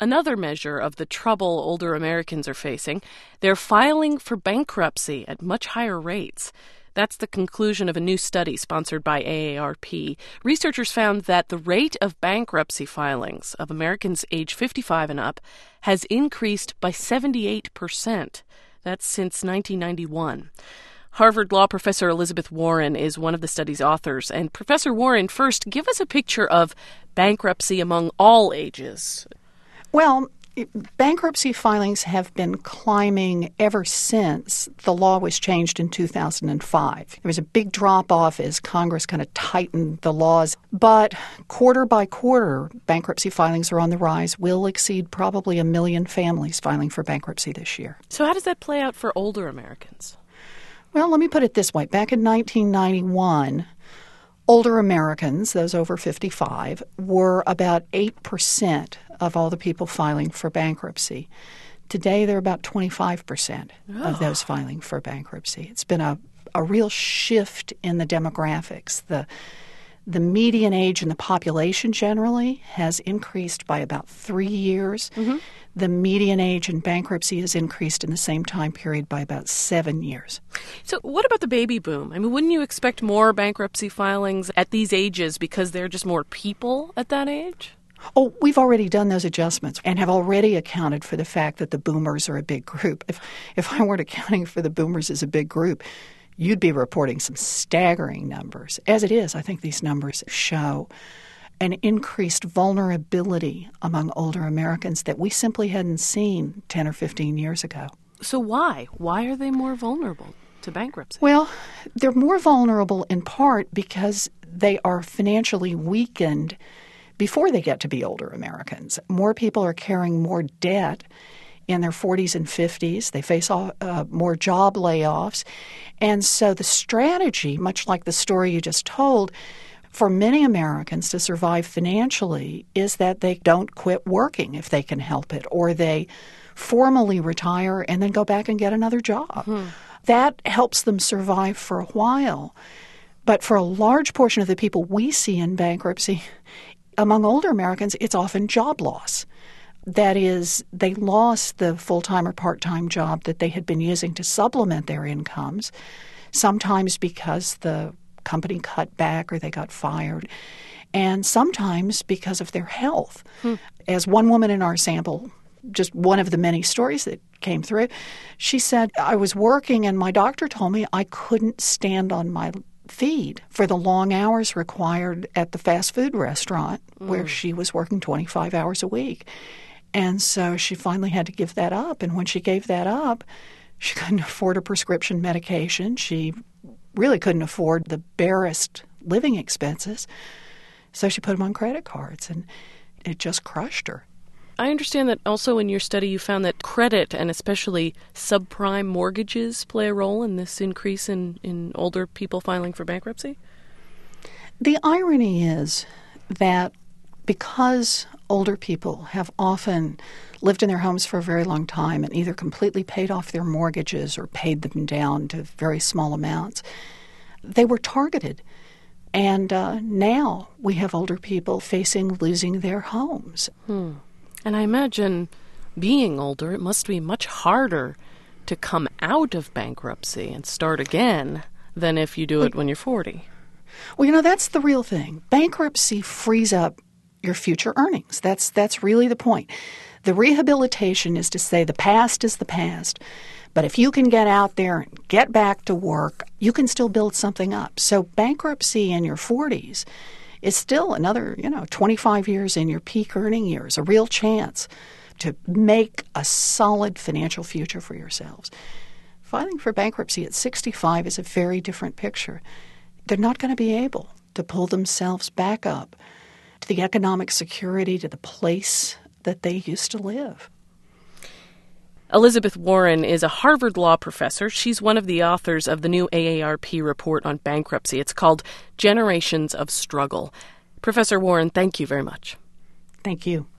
another measure of the trouble older Americans are facing. They're filing for bankruptcy at much higher rates. That's the conclusion of a new study sponsored by AARP. Researchers found that the rate of bankruptcy filings of Americans age 55 and up has increased by 78%. That's since 1991. Harvard Law professor Elizabeth Warren is one of the study's authors. And Professor Warren, first, give us a picture of bankruptcy among all ages. Well, bankruptcy filings have been climbing ever since the law was changed in 2005. There was a big drop-off as Congress kind of tightened the laws. But quarter by quarter, bankruptcy filings are on the rise. We'll exceed probably 1 million families filing for bankruptcy this year. So how does that play out for older Americans? Well, let me put it this way. Back in 1991, older Americans, those over 55, were about 8% of all the people filing for bankruptcy. Today, they're about 25% of those filing for bankruptcy. It's been a real shift in the demographics. The median age in the population generally has increased by about 3 years. Mm-hmm. The median age in bankruptcy has increased in the same time period by about 7 years. So what about the baby boom? I mean, wouldn't you expect more bankruptcy filings at these ages because there are just more people at that age? Oh, we've already done those adjustments and have already accounted for the fact that the boomers are a big group. If I weren't accounting for the boomers as a big group, you'd be reporting some staggering numbers. As it is, I think these numbers show an increased vulnerability among older Americans that we simply hadn't seen 10 or 15 years ago. So why? Why are they more vulnerable to bankruptcy? Well, they're more vulnerable in part because they are financially weakened before they get to be older Americans. More people are carrying more debt in their 40s and 50s. They face more job layoffs. And so the strategy, much like the story you just told, for many Americans to survive financially is that they don't quit working if they can help it, or they formally retire and then go back and get another job. Mm-hmm. That helps them survive for a while. But for a large portion of the people we see in bankruptcy, among older Americans, it's often job loss. That is, they lost the full-time or part-time job that they had been using to supplement their incomes, sometimes because the company cut back or they got fired, and sometimes because of their health. As one woman in our sample, just one of the many stories that came through, she said, I was working and my doctor told me I couldn't stand on my feed for the long hours required at the fast food restaurant where she was working 25 hours a week. And so she finally had to give that up. And when she gave that up, she couldn't afford a prescription medication. She really couldn't afford the barest living expenses. So she put them on credit cards, and it just crushed her. I understand that also in your study you found that credit and especially subprime mortgages play a role in this increase in older people filing for bankruptcy? The irony is that because older people have often lived in their homes for a very long time and either completely paid off their mortgages or paid them down to very small amounts, they were targeted. And now we have older people facing losing their homes. And I imagine being older, it must be much harder to come out of bankruptcy and start again than if you do it when you're 40. Well, that's the real thing. Bankruptcy frees up your future earnings. That's really the point. The rehabilitation is to say the past is the past, but if you can get out there and get back to work, you can still build something up. So bankruptcy in your 40s is still another, 25 years in your peak earning years, a real chance to make a solid financial future for yourselves. Filing for bankruptcy at 65 is a very different picture. They're not going to be able to pull themselves back up to the economic security, to the place that they used to live. Elizabeth Warren is a Harvard Law professor. She's one of the authors of the new AARP report on bankruptcy. It's called Generations of Struggle. Professor Warren, thank you very much. Thank you.